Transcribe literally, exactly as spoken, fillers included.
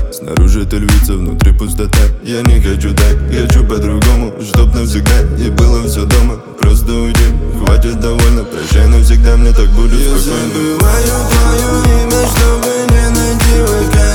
так. Снаружи ты львица, внутри пустота. Я не хочу так, хочу по-другому, чтоб навсегда и было все дома. Просто уйди, хватит довольно, прощай навсегда, мне так будет спокойно. Я забываю твое имя, чтобы не найти в